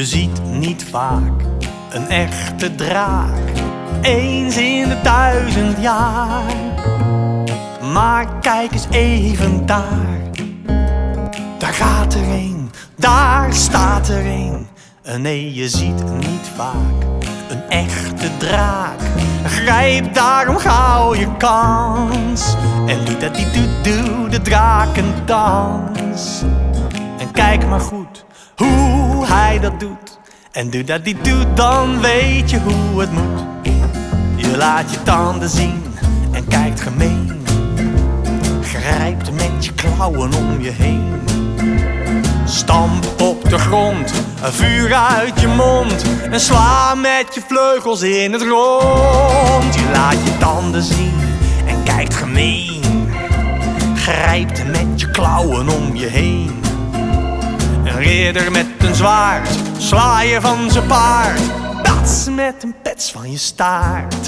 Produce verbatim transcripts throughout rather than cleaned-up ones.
Je ziet niet vaak een echte draak, eens in de duizend jaar. Maar kijk eens even daar, daar gaat er een, daar staat er een. Nee, je ziet niet vaak een echte draak. Grijp daarom gauw je kans en doe dat die doe-doe, de drakendans. En kijk maar goed hoe hij dat doet. En doe dat die doet, dan weet je hoe het moet. Je laat je tanden zien en kijkt gemeen. Grijpt met je klauwen om je heen. Stamp op de grond, een vuur uit je mond. En sla met je vleugels in het rond. Je laat je tanden zien en kijkt gemeen. Grijpt met je klauwen om je heen. Een ridder met een zwaard, sla je van zijn paard. Pats met een pets van je staart.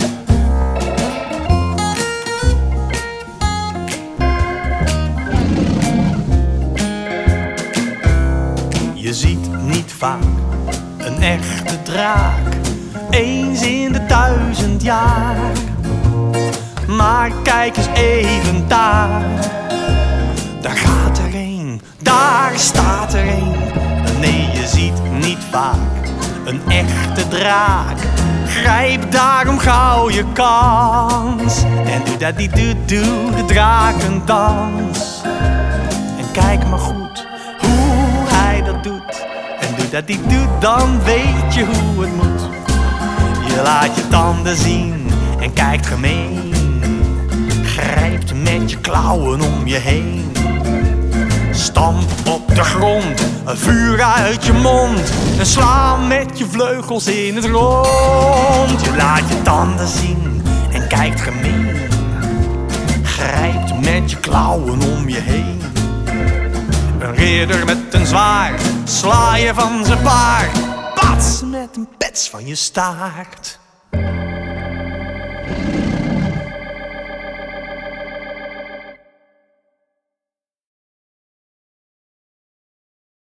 Je ziet niet vaak een echte draak, eens in de duizend jaar. Maar kijk eens even daar, daar gaat er een, daar staat er een. Nee, je ziet niet vaak een echte draak. Grijp daarom gauw je kans en doe dat die doe-doe, de drakendans. En kijk maar goed hoe hij dat doet. En doe dat die doet, dan weet je hoe het moet. Je laat je tanden zien en kijkt gemeen. Grijpt met je klauwen om je heen. Stamp op de grond, een vuur uit je mond. En sla met je vleugels in het rond. Je laat je tanden zien en kijkt gemeen. Grijpt met je klauwen om je heen. Een ridder met een zwaard, sla je van zijn paard. Pats met een pets van je staart.